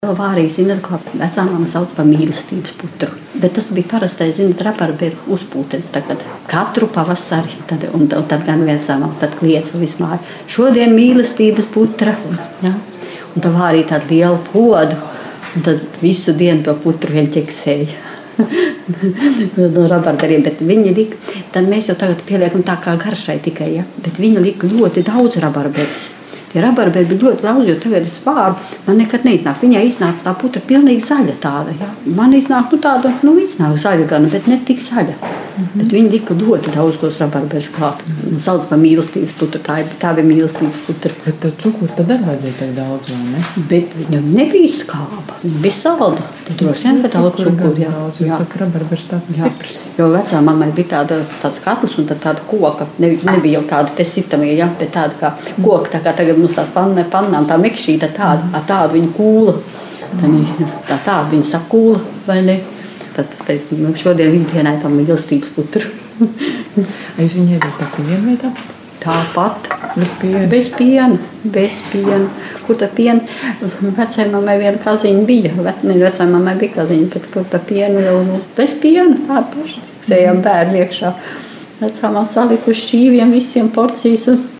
Vārī, zināt, ko vecāmām sauc par mīlestības putru. Bet tas bija parastais, zināt, rabarberu uzpūtens tagad. Katru pavasari, un tad gan vecāmām, tad kliedz visu māju. Šodien mīlestības putra, ja? Un tā vārī tādu lielu podu, un tad visu dienu to putru vien ķeksēja. No rabarberiem, bet viņi lika, tad mēs jau tagad pieliekam tā kā garšai tikai, ja? Bet viņi lika ļoti daudz rabarberus. Tie rabarberi bija ļoti daudz, jo tagad es vāru, man nekad neiznāk. Viņai iznāk tā putra pilnīgi zaļa tāda, ja? Man iznāk, tāda, iznāk zaļa gan, bet ne tik zaļa. Bet viņi lika ļoti daudz tos rabarberus klāt. Sauc par mīlestības putru, tā bija mīlestības putra. Bet cukuru tad arī vajadzēja tak daudz, vai ne? Bet viņam nebija skāba, viņa bija salda. Tad droši vien, ka daudz cukuru, jā. Tā rabarbers tāds stiprs. Jo vecā mammai bija tāds katls un tāda koka. Nebija jau tāda te sitamie, ja? Bet tāda kā koka, tā kā tagad mums tās pannām, tā mekšīta tāda viņa kūla. Tāda viņa sakūla, vai ne? Tad šodien visdienai tā mīlestības putru. Jūs viņu iedāt par pienu vai tā? Tāpat. Bez piena? Bez piena. Kur tā piena? Vecai mammai viena kaziņa bija. Vecai mammai bija kaziņa, bet kur tā piena jau bez piena. Tā paši sējām bērni iekšā. Vecā man salikuši šķīviem visiem porcijas.